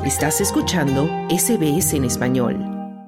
Estás escuchando SBS en español.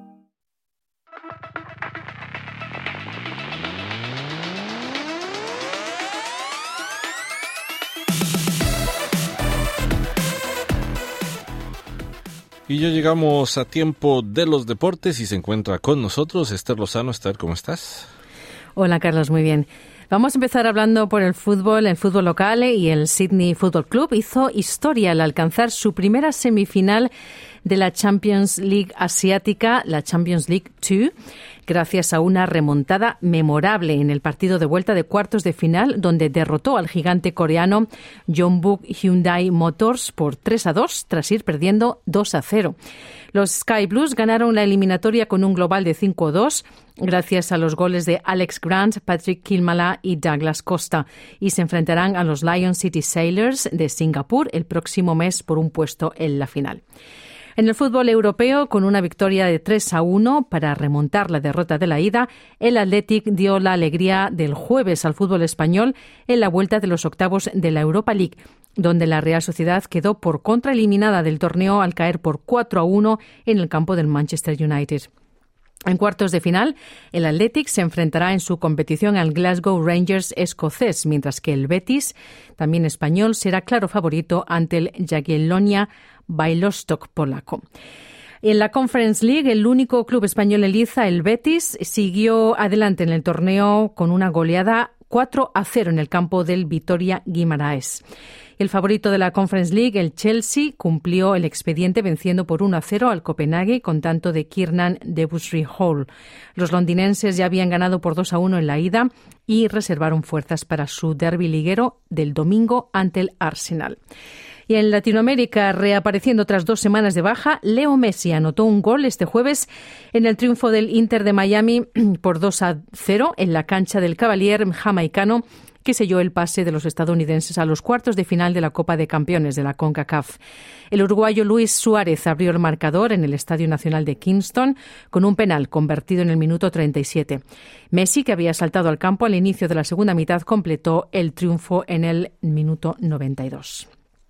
Y ya llegamos a tiempo de los deportes y se encuentra con nosotros Esther Lozano. Esther, ¿cómo estás? Hola, Carlos, muy bien. Vamos a empezar hablando por el fútbol local, y el Sydney Football Club hizo historia al alcanzar su primera semifinal de la Champions League asiática, la Champions League 2, gracias a una remontada memorable en el partido de vuelta de cuartos de final, donde derrotó al gigante coreano Jeonbuk Hyundai Motors por 3-2, tras ir perdiendo 2-0. Los Sky Blues ganaron la eliminatoria con un global de 5-2, gracias a los goles de Alex Grant, Patrick Kilmala y Douglas Costa, y se enfrentarán a los Lion City Sailors de Singapur el próximo mes por un puesto en la final. En el fútbol europeo, con una victoria de 3-1 para remontar la derrota de la ida, el Athletic dio la alegría del jueves al fútbol español en la vuelta de los octavos de la Europa League, donde la Real Sociedad quedó por contra eliminada del torneo al caer por 4-1 en el campo del Manchester United. En cuartos de final, el Athletic se enfrentará en su competición al Glasgow Rangers escocés, mientras que el Betis, también español, será claro favorito ante el Jagiellonia Białystok polaco. En la Conference League, el único club español en liza, el Betis, siguió adelante en el torneo con una goleada 4-0 en el campo del Vitoria Guimaraes. El favorito de la Conference League, el Chelsea, cumplió el expediente venciendo por 1-0 al Copenhague con tanto de Kiernan Dewsbury-Hall. Los londinenses ya habían ganado por 2-1 en la ida y reservaron fuerzas para su derbi liguero del domingo ante el Arsenal. Y en Latinoamérica, reapareciendo tras 2 semanas de baja, Leo Messi anotó un gol este jueves en el triunfo del Inter de Miami por 2-0 en la cancha del Cavalier jamaicano, que selló el pase de los estadounidenses a los cuartos de final de la Copa de Campeones de la CONCACAF. El uruguayo Luis Suárez abrió el marcador en el Estadio Nacional de Kingston con un penal convertido en el minuto 37. Messi, que había saltado al campo al inicio de la segunda mitad, completó el triunfo en el minuto 92.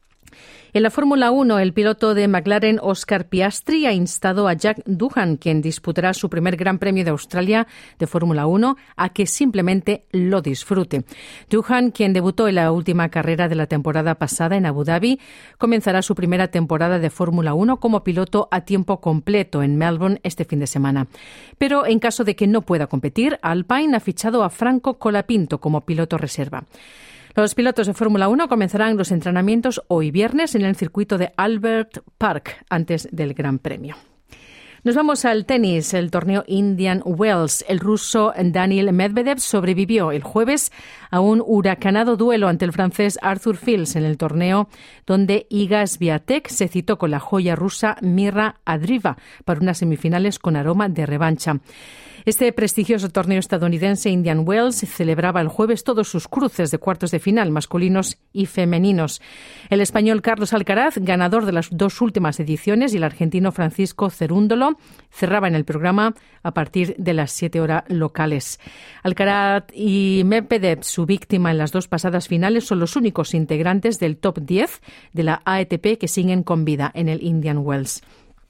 En la Fórmula 1, el piloto de McLaren, Oscar Piastri, ha instado a Jack Doohan, quien disputará su primer Gran Premio de Australia de Fórmula 1, a que simplemente lo disfrute. Doohan, quien debutó en la última carrera de la temporada pasada en Abu Dhabi, comenzará su primera temporada de Fórmula 1 como piloto a tiempo completo en Melbourne este fin de semana. Pero en caso de que no pueda competir, Alpine ha fichado a Franco Colapinto como piloto reserva. Los pilotos de Fórmula 1 comenzarán los entrenamientos hoy viernes en el circuito de Albert Park antes del Gran Premio. Nos vamos al tenis, el torneo Indian Wells. El ruso Daniil Medvedev sobrevivió el jueves a un huracanado duelo ante el francés Arthur Fils en el torneo, donde Iga Swiatek se citó con la joya rusa Mirra Andreeva para unas semifinales con aroma de revancha. Este prestigioso torneo estadounidense Indian Wells celebraba el jueves todos sus cruces de cuartos de final, masculinos y femeninos. El español Carlos Alcaraz, ganador de las 2 últimas ediciones, y el argentino Francisco Cerúndolo cerraban el programa a partir de las 7 horas locales. Alcaraz y Medvedev, su víctima en las 2 pasadas finales, son los únicos integrantes del top 10 de la ATP que siguen con vida en el Indian Wells.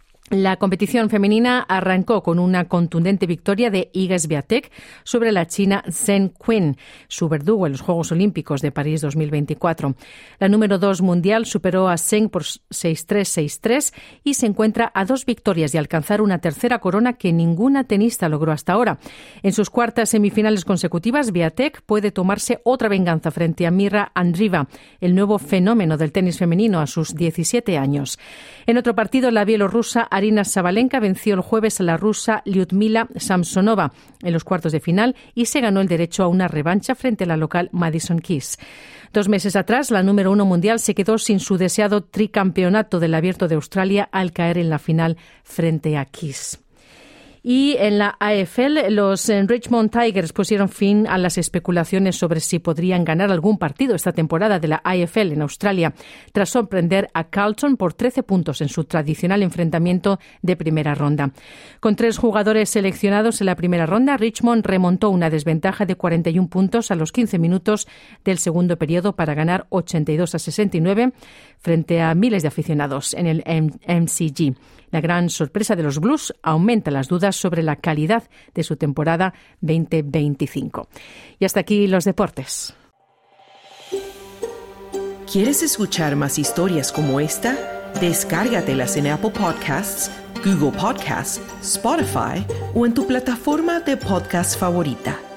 La competición femenina arrancó con una contundente victoria de Iga Swiatek sobre la china Zheng Qin, su verdugo en los Juegos Olímpicos de París 2024. La número 2 mundial superó a Zheng por 6-3, 6-3 y se encuentra a 2 victorias de alcanzar una tercera corona que ninguna tenista logró hasta ahora. En sus cuartas semifinales consecutivas, Swiatek puede tomarse otra venganza frente a Mirra Andreeva, el nuevo fenómeno del tenis femenino a sus 17 años. En otro partido, la bielorrusa Arina Sabalenka venció el jueves a la rusa Lyudmila Samsonova en los cuartos de final y se ganó el derecho a una revancha frente a la local Madison Keys. 2 meses atrás, la número 1 mundial se quedó sin su deseado tricampeonato del Abierto de Australia al caer en la final frente a Keys. Y en la AFL, los Richmond Tigers pusieron fin a las especulaciones sobre si podrían ganar algún partido esta temporada de la AFL en Australia, tras sorprender a Carlton por 13 puntos en su tradicional enfrentamiento de primera ronda. Con 3 jugadores seleccionados en la primera ronda, Richmond remontó una desventaja de 41 puntos a los 15 minutos del segundo periodo para ganar 82-69 frente a miles de aficionados en el MCG. La gran sorpresa de los Blues aumenta las dudas sobre la calidad de su temporada 2025. Y hasta aquí los deportes. ¿Quieres escuchar más historias como esta? Descárgatelas en Apple Podcasts, Google Podcasts, Spotify o en tu plataforma de podcast favorita.